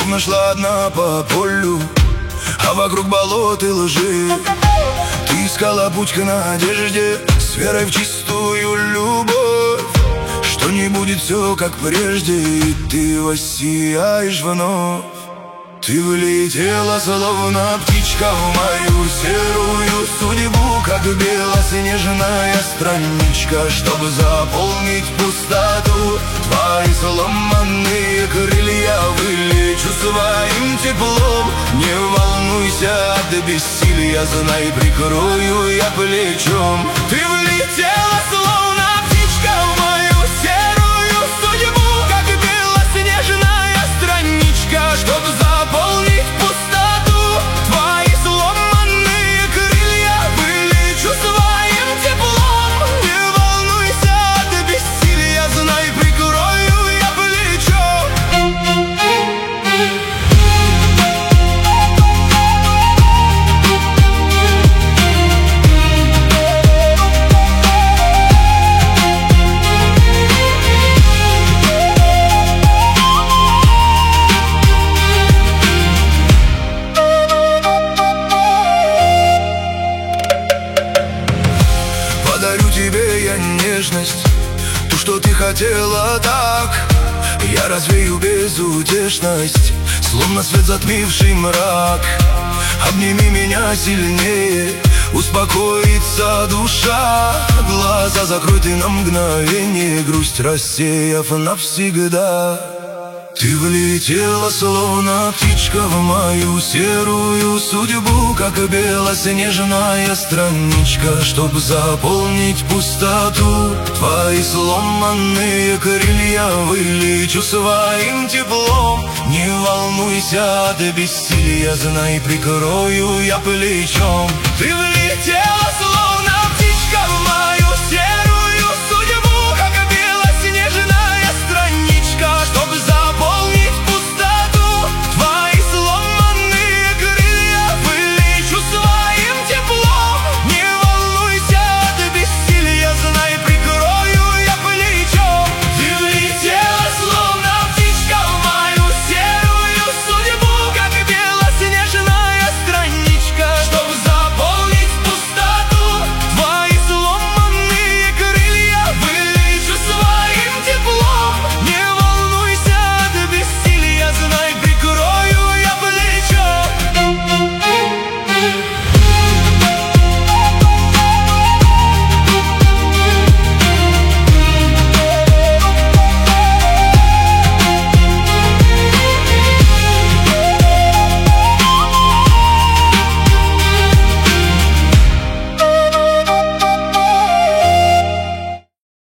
Словно шла одна по полю, а вокруг болот и лжи. Ты искала путь к надежде, с верой в чистую любовь, что не будет все как прежде, и ты воссияешь вновь. Ты влетела, словно птичка, в мою серую судьбу, как белоснежная страничка, чтобы заполнить пустоту. Твои сломанные крылья вылечу своим теплом. Не волнуйся от бессилия, знай, прикрою я плечом. Ты влетела, словно птичка, в мою серую судьбу, как белоснежная страничка, чтобы заполнить пустоту. Твои сломанные крылья вылечу своим теплом. Не волнуйся от бессилия, знай, прикрою я плечом. Подарю тебе я нежность, ту, что ты хотела так. Я развею безутешность, словно свет, затмивший мрак. Обними меня сильнее, успокоится душа. Глаза закрыты на мгновение, грусть рассеяв навсегда. Ты влетела, словно птичка, в мою серую судьбу, как белоснежная страничка, чтоб заполнить пустоту. Твои сломанные крылья вылечу своим теплом. Не волнуйся от бессилия, знай, прикрою я плечом. Ты влетела, словно птичка, в мою серую